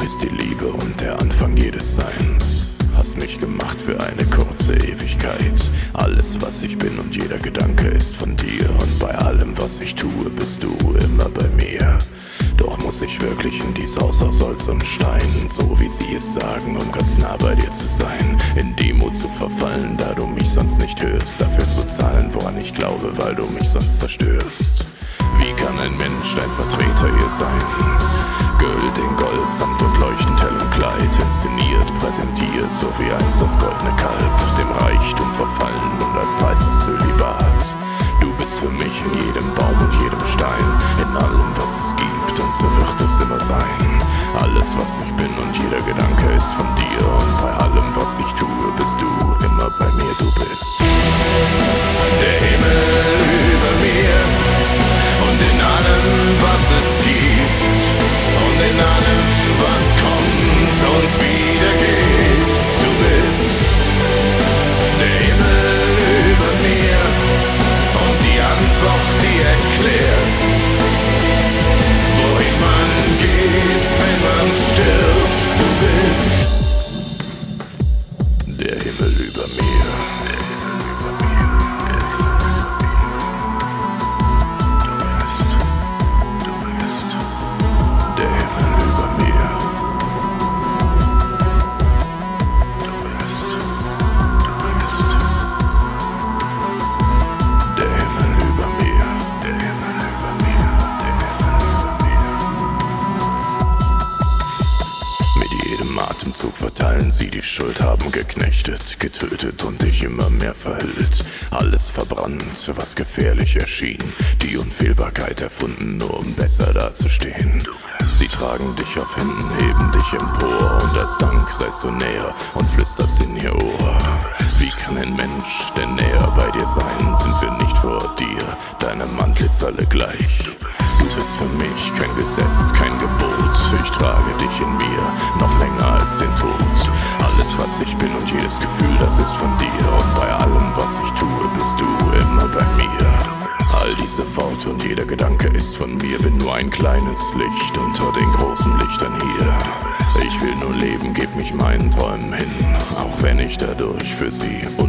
bist die Liebe und der Anfang jedes Seins. Hast mich gemacht für eine kurze Ewigkeit. Alles, was ich bin und jeder Gedanke ist von dir. Und bei allem, was ich tue, bist du immer bei mir. Doch muss ich wirklich in dies Haus aus Holz und Stein, so wie sie es sagen, um ganz nah bei dir zu sein. In Demut zu verfallen, da du mich sonst nicht hörst. Dafür zu zahlen, woran ich glaube, weil du mich sonst zerstörst. Wie kann ein Mensch dein Vertreter hier sein? Gehüllt in Gold, Samt und leuchtend hellem Kleid, inszeniert, präsentiert, so wie einst das goldene Kalb, dem Reichtum verfallen und als Preis das Zölibat. Du bist für mich in jedem Baum und jedem Stein, in allem, was es gibt, und so wird es immer sein. Alles, was ich bin und jeder Gedanke ist von dir, und bei allem, was ich tue, bist du immer bei mir, du bist der Himmel über mir und in allem, was es gibt, und in allem, was kommt und wieder geht. Du bist der Himmel über mir und die Antwort, die erklärt, wohin man geht, wenn man stirbt. Du bist der Himmel über mir. Atemzug verteilen sie die Schuld, haben geknechtet, getötet und dich immer mehr verhüllt. Alles verbrannt, was gefährlich erschien, die Unfehlbarkeit erfunden, nur um besser dazustehen. Sie tragen dich auf Händen, heben dich empor, und als Dank seist du näher und flüsterst in ihr Ohr. Wie kann ein Mensch denn näher bei dir sein? Sind wir nicht vor dir, deinem Antlitz alle gleich? Du bist für mich kein Gesetz, kein Gebot. Ich trage dich in mir, noch länger als den Tod. Alles, was ich bin und jedes Gefühl, das ist von dir. Und bei allem, was ich tue, bist du immer bei mir. All diese Worte und jeder Gedanke ist von mir. Bin nur ein kleines Licht unter den großen Lichtern hier. Ich will nur leben, geb mich meinen Träumen hin, auch wenn ich dadurch für sie